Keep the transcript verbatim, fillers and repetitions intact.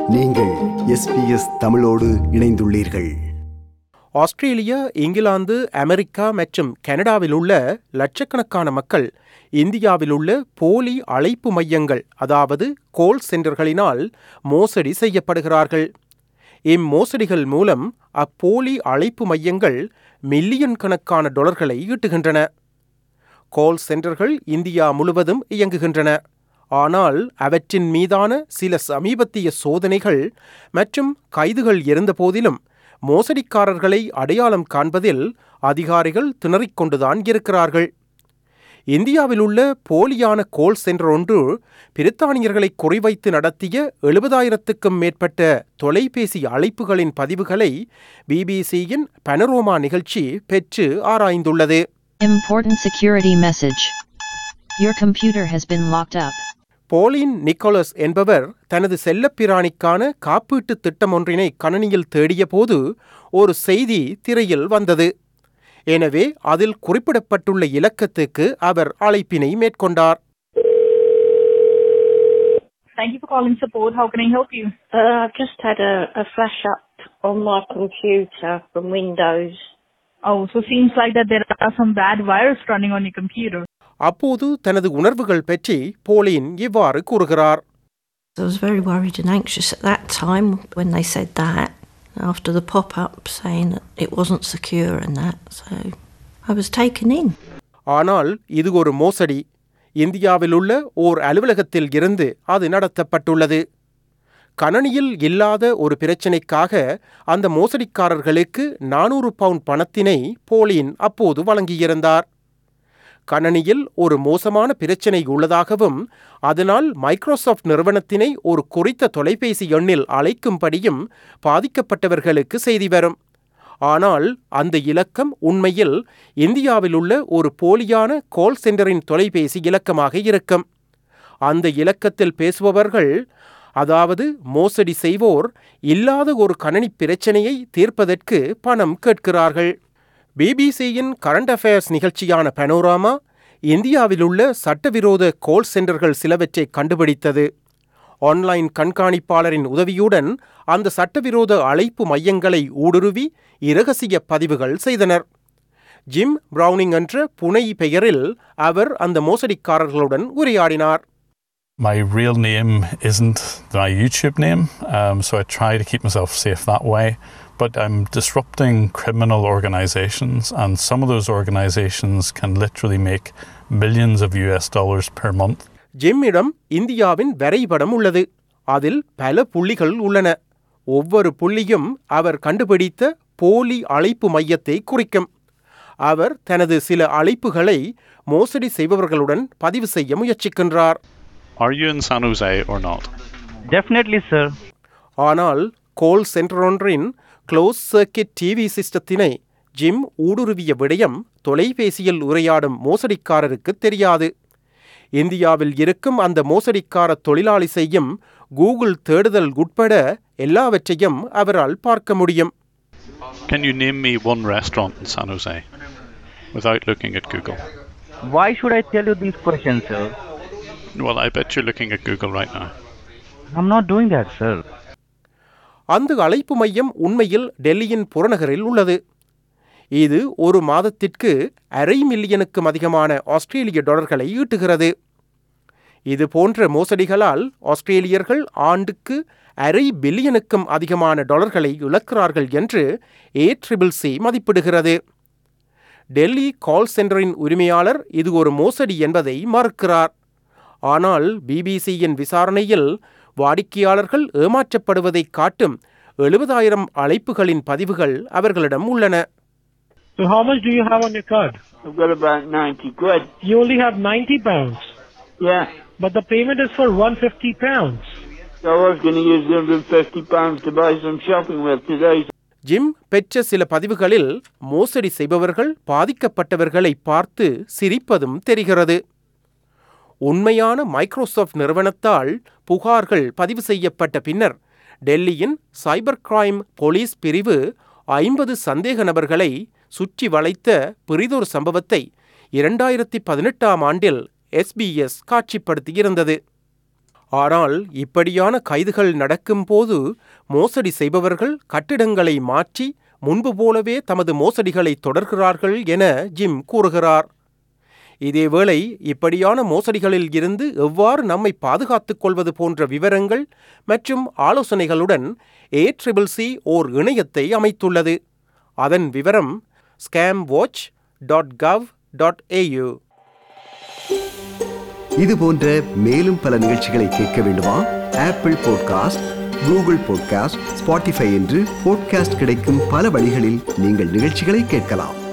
நீங்கள் S B S தமிழோடு இணைந்துள்ளீர்கள். ஆஸ்திரேலியா, இங்கிலாந்து, அமெரிக்கா மற்றும் கனடாவில் உள்ள லட்சக்கணக்கான மக்கள் இந்தியாவில் உள்ள போலி அழைப்பு மையங்கள், அதாவது கோல் சென்டர்களினால் மோசடி செய்யப்படுகிறார்கள். இம்மோசடிகள் மூலம் அப்போலி அழைப்பு மையங்கள் மில்லியன் கணக்கான டாலர்களை ஈட்டுகின்றன. கோல் சென்டர்கள் இந்தியா முழுவதும் இயங்குகின்றன. ஆனால் அவற்றின் மீதான சில சமீபத்திய சோதனைகள் மற்றும் கைதுகள் இருந்தபோதிலும் மோசடிக்காரர்களை அடையாளம் காண்பதில் அதிகாரிகள் திணறிக்கொண்டுதான் இருக்கிறார்கள். இந்தியாவில் உள்ள போலியான கோல் சென்டர் ஒன்று பிரித்தானியர்களை குறிவைத்து நடத்திய எழுபதாயிரத்துக்கும் மேற்பட்ட தொலைபேசி அழைப்புகளின் பதிவுகளை பிபிசியின் பனோரமா நிகழ்ச்சி பெற்று ஆராய்ந்துள்ளது. Important security message. Your computer has been locked up. போலின் நிக்கோலஸ் என்பவர் தனது செல்லப்பிராணிக்கான காப்பீட்டு திட்டம் ஒன்றினை கணனியில் தேடிய போது ஒரு செய்தி திரையில் வந்தது. எனவே அதில் குறிப்பிடப்பட்டுள்ள இலக்கத்துக்கு அவர் அழைப்பினை மேற்கொண்டார். Thank you for calling support. How can I help you? Uh, I've just had a, a flash up on my computer from Windows. Oh, so seems like that there are some bad virus running on your computer. அப்போது தனது உணர்வுகள் பற்றி போலின் இவ்வாறு கூறுகிறார். I was very worried and anxious at that time when they said that, after the pop-up saying that it wasn't secure and that, so I was taken in. ஆனால் இது ஒரு மோசடி. இந்தியாவில் உள்ள ஓர் அலுவலகத்தில் இருந்து அது நடத்தப்பட்டுள்ளது. கணனியில் இல்லாத ஒரு பிரச்சினைக்காக அந்த மோசடிக்காரர்களுக்கு நானூறு பவுண்ட் பணத்தினை போலின் அப்போது வழங்கியிருந்தார். கணனியில் ஒரு மோசமான பிரச்சினை உள்ளதாகவும் அதனால் மைக்ரோசாஃப்ட் நிறுவனத்தினை ஒரு குறித்த தொலைபேசி எண்ணில் அழைக்கும்படியும் பாதிக்கப்பட்டவர்களுக்கு செய்தி வரும். ஆனால் அந்த இலக்கம் உண்மையில் இந்தியாவில் உள்ள ஒரு போலியான கால் சென்டரின் தொலைபேசி இலக்கமாக இருக்கும். அந்த இலக்கத்தில் பேசுபவர்கள், அதாவது மோசடி செய்வோர், இல்லாத ஒரு கணனி பிரச்சனையை தீர்ப்பதற்கு பணம் கேட்கிறார்கள். பிபிசியின் கரண்ட் அஃபேர்ஸ் நிகழ்ச்சியான பனோராமா இந்தியாவில் உள்ள சட்டவிரோத கோல் சென்டர்கள் சிலவற்றை கண்டுபிடித்தது. ஆன்லைன் கண்காணிப்பாளரின் உதவியுடன் அந்த சட்டவிரோத அழைப்பு மையங்களை ஊடுருவி இரகசிய பதிவுகள் செய்தனர். ஜிம் பிரவுனிங் என்ற புனை பெயரில் அவர் அந்த மோசடிக்காரர்களுடன் உரையாடினார். My real name isn't my YouTube name, um, so I try to keep myself safe that way. But I'm disrupting criminal organizations, and some of those organizations can literally make millions of U S dollars per month. ஜிம்மிடம் இந்தியாவின் வரைபடம் உள்ளது. அதில் பல புள்ளிகள் உள்ளன. ஒவ்வொரு புள்ளியும் அவர் கண்டுபிடித்த போலி அழைப்பு மையத்தை குறிக்கும். அவர் தனது சில அழைப்புகளை மோசடி செய்பவர்களுடன் பதிவு செய்ய முயற்சிக்கின்றார். Are you in San Jose or not? Definitely, sir. ஆனால் கோல் சென்டர் ஒன்றின் க்ளோஸ் சர்க்கிட் டிவி சிஸ்டத்தினை ஜிம் ஊடுருவிய விடயம் தொலைபேசியில் உரையாடும் மோசடிக்காரருக்கு தெரியாது. இந்தியாவில் இருக்கும் அந்த மோசடிக்கார தொழிலாளி செய்யும் கூகுள் தேடுதல் உட்பட எல்லாவற்றையும் அவரால் பார்க்க முடியும். Can you name me one restaurant in San Jose without looking at Google? Why should I tell you these questions, sir? Well, I bet you're looking at Google right now. I'm not doing that, sir. அந்த அழைப்பு மையம் உண்மையில் டெல்லியின் புறநகரில் உள்ளது. இது ஒரு மாதத்திற்கு அரை மில்லியனுக்கும் அதிகமான ஆஸ்திரேலிய டாலர்களை ஈட்டுகிறது. இது போன்ற மோசடிகளால் ஆஸ்திரேலியர்கள் ஆண்டுக்கு அரை பில்லியனுக்கும் அதிகமான டாலர்களை இழக்கிறார்கள் என்று ஏ ட்ரிபிள் சி மதிப்பிடுகிறது. டெல்லி கால் சென்டரின் உரிமையாளர் இது ஒரு மோசடி என்பதை மறுக்கிறார். ஆனால் பிபிசியின் விசாரணையில் வாடிக்கையாளர்கள் ஏமாற்றப்படுவதை காட்டும் எழுபதாயிரம் அழைப்புகளின் பதிவுகள் அவர்களிடம் உள்ளன. So how much do you have on your card? I've got about ninety quid. You only have ninety pounds. Yeah. But the payment is for one hundred fifty pounds. So I was going to use one hundred fifty pounds to buy some shopping with today. Jim பெற்ற சில பதிவுகளில் மோசடி செய்பவர்கள் பாதிக்கப்பட்டவர்களை பார்த்து சிரிப்பதும் தெரிகிறது. உண்மையான Microsoft நிறுவனத்தால் புகார்கள் பதிவு செய்யப்பட்ட பின்னர் டெல்லியின் சைபர் கிரைம் போலீஸ் பிரிவு ஐம்பது சந்தேக நபர்களை சுற்றி வளைத்த பிரிதொரு சம்பவத்தை இரண்டாயிரத்தி பதினெட்டாம் ஆண்டில் எஸ்பிஎஸ் காட்சிப்படுத்தியிருந்தது. ஆனால் இப்படியான கைதுகள் நடக்கும்போது மோசடி செய்பவர்கள் கட்டிடங்களை மாற்றி முன்பு போலவே தமது மோசடிகளை தொடர்கிறார்கள் என ஜிம் கூறுகிறார். இதேவேளை இப்படியான மோசடிகளில் இருந்து எவ்வாறு நம்மை பாதுகாத்துக் கொள்வது போன்ற விவரங்கள் மற்றும் ஆலோசனைகளுடன் ஏ ட்ரிபிள் சி ஓர் இணையத்தை அமைத்துள்ளது. அதன் விவரம் scam watch dot gov dot AU. இது போன்ற மேலும் பல நிகழ்ச்சிகளை கேட்க வேண்டுமா? Apple podcast, Google podcast, Spotify என்று பாட்காஸ்ட் கிடைக்கும் பல வழிகளில் நீங்கள் நிகழ்ச்சிகளை கேட்கலாம்.